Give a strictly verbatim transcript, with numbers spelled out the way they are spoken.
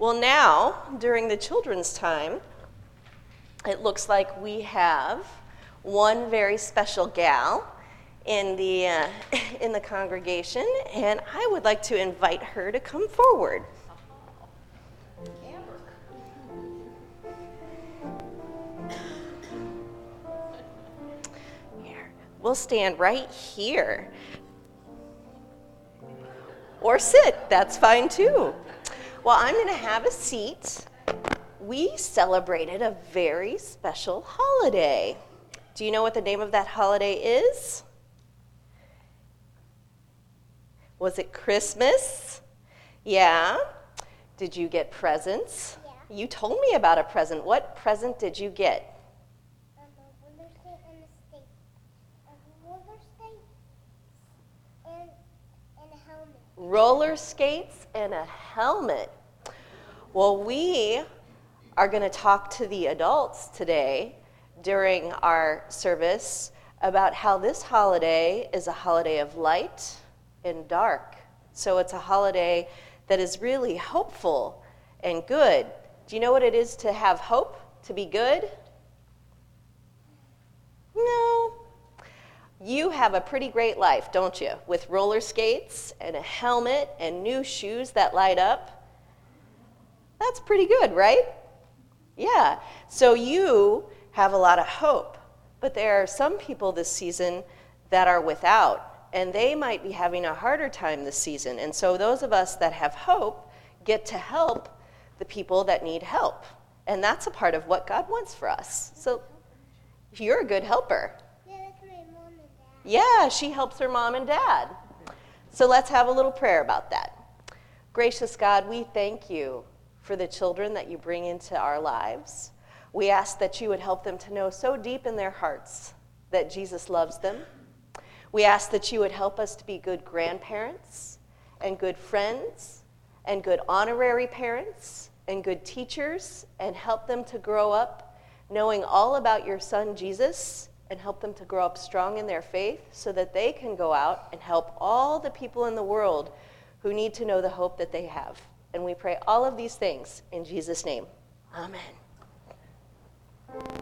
Well, now, during the children's time, it looks like we have one very special gal in the, uh, in the congregation, and I would like to invite her to come forward. Here. We'll stand right here. Or sit, that's fine too. Well, I'm going to have a seat. We celebrated a very special holiday. Do you know what the name of that holiday is? Was it Christmas? Yeah. Did you get presents? Yeah. You told me about a present. What present did you get? Um, a roller skate and a skate. A roller skate and, and a helmet. Roller skates and a helmet. Well, we are going to talk to the adults today during our service about how this holiday is a holiday of light and dark. So it's a holiday that is really hopeful and good. Do you know what it is to have hope, to be good? No. You have a pretty great life, don't you? With roller skates and a helmet and new shoes that light up. That's pretty good, right? Yeah. So you have a lot of hope. But there are some people this season that are without, and they might be having a harder time this season. And so those of us that have hope get to help the people that need help. And that's a part of what God wants for us. So you're a good helper. Yeah, that's my mom and dad. Yeah, she helps her mom and dad. So let's have a little prayer about that. Gracious God, we thank you for the children that you bring into our lives. We ask that you would help them to know so deep in their hearts that Jesus loves them. We ask that you would help us to be good grandparents and good friends and good honorary parents and good teachers, and help them to grow up knowing all about your son Jesus, and help them to grow up strong in their faith so that they can go out and help all the people in the world who need to know the hope that they have. And we pray all of these things in Jesus' name. Amen.